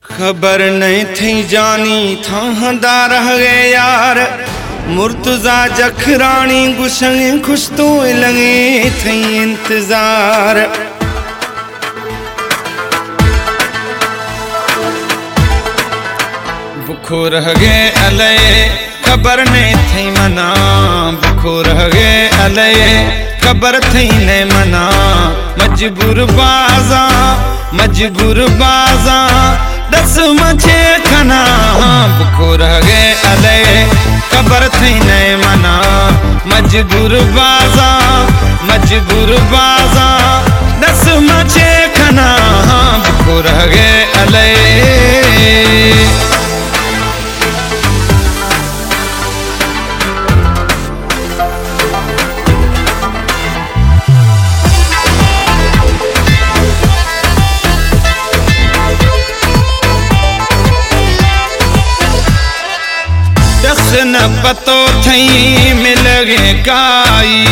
खबर नहीं थी जानी था रह गए यार मुर्तजा जखरानी गुशंगे खुश तो लगे थी इंतजार बुखो रह गए अलय खबर नहीं थी मना बुखो रह गए अलय खबर थी ने मना मजबूर बाजा दस मचे खना बुखो रह गए अलय खबर थी ने मना मजबूर बाजा दस मचे खना बुखो रह गए अलय न पतो थई मिल गए काई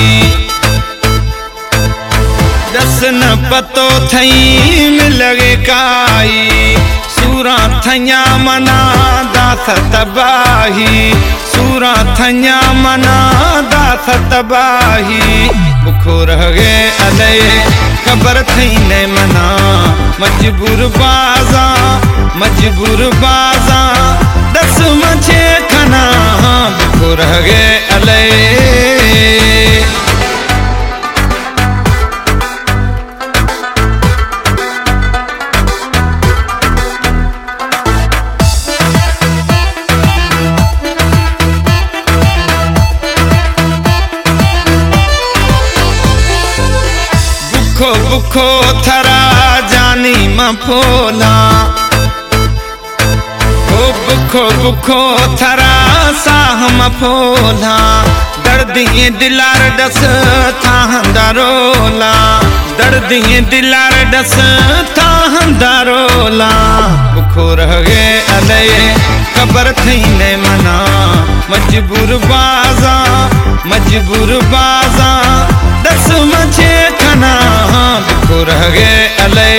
दस न पतो थई मिल गए काई सूरा थया मना दास तबाही सूरा थया मना दास तबाही बुखो रह गए अलय खबर थी ने मना मजबूर बाजा दस मचे खना बुखो रह गए अलय बुखो थरा जानी मफोला बुखो थरा साह मफोला दर्दी दिलार डस थांदारोला दर्दी दिलार डस थांदारोला बुखो रह गए अलय खबर थी ने मना मजबूर बाजा दस मचे खना बुखो रह गए अलय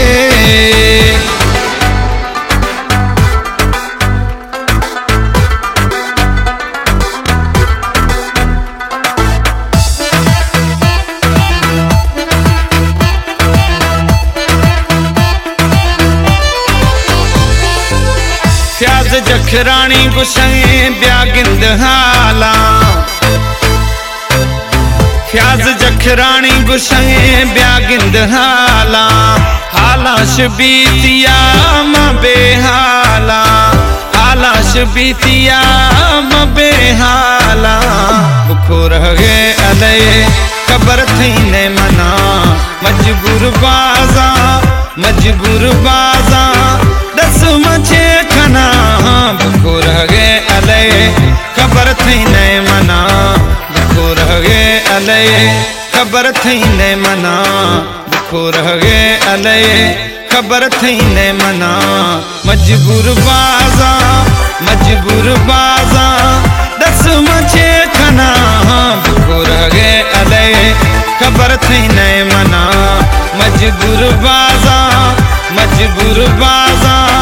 फ्याज जखरानी गुशंगे ब्यागिंद हाला फ्याज जखरानी गुशंगे ब्यागिंद हाला हालाश बीतिया बेहाला हालाश बीतिया बेहाला बुखो रह गए अलय खबर थी ने मना मजबूर बाजा दस मचे खना बुखो रह गए अलय खबर थी ने मना बुखो रह गए अलय खबर थी ने मना बुखो रह गए अलय खबर थी ने मना मजबूर बाजा दस मचे खना बुखो रह गए अलय खबर थी ने मना मजबूर बाजा